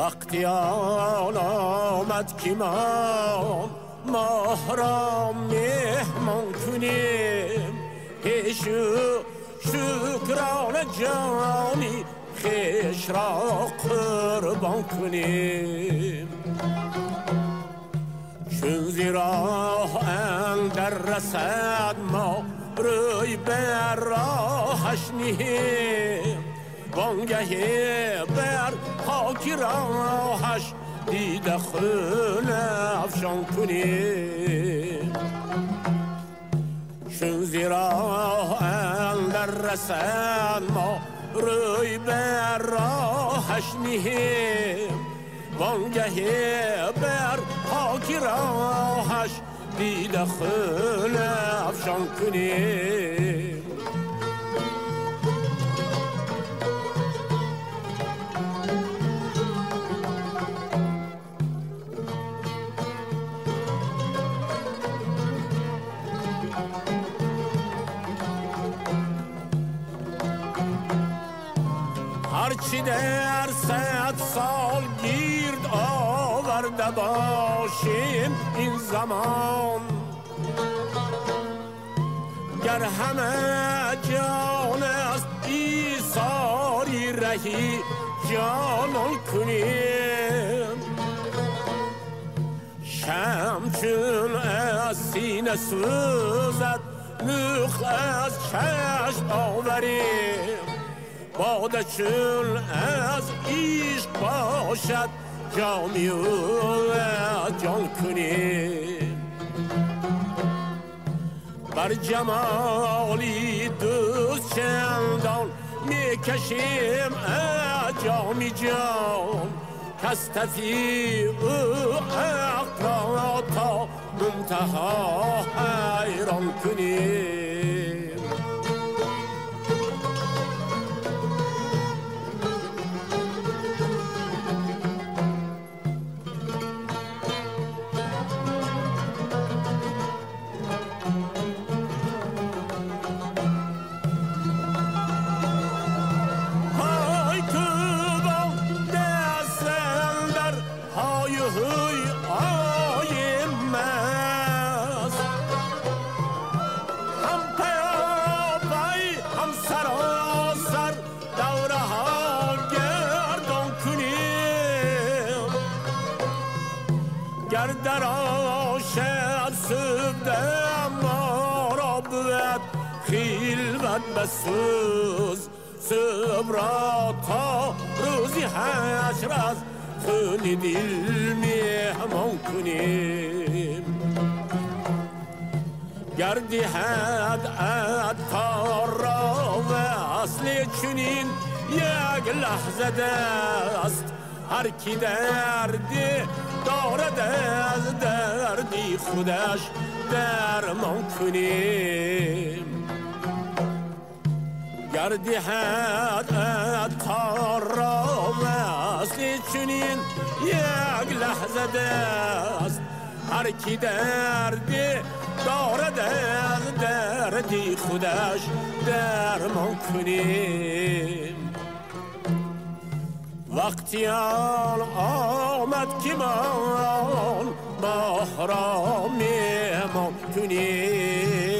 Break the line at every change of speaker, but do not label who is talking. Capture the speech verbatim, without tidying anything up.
وقتی آن آمد که ما ماه را مهمان کنیم، پیش شکران جانی خویش را قربان کنیم. چون زیرا اندر رسد ما روی بر راهش نهیم، وانگهی بر خاکی راهش دیده خون افشان کنیم. چون زیرا اندر رسد ما روی بر راهش نهیم، وانگهی بر خاکی راهش دیده خون افشان کنیم. هرچی در صد سال گیرد آورده باشیم این زمان، گر همه جان است ایثاری رهی جانان کنیم. شمع چون از سینه سوزد نخ از چشم آوریم، باده چون از عشق باشد جامی و جان کنیم. بر جمالی دوست چندان میکشیم جامی جان، کس تفیع اقرا تا منتها حیران کنیم. گر در آشب سبده ما را بود خیلوت بسوز، صبر تا روزی حشر از خون دل مهمان کنیم. گردی حد عطار را وصل چنین یک لحظه دست، هر کی دردی دارد از دردی خودش درمان کنیم. گردی حد عطار را وصل چنین یک لحظه دست، هر کی دردی دارد از دردی خودش درمان کنیم. وقتی آن آمد که من ماه را مهمان کنیم،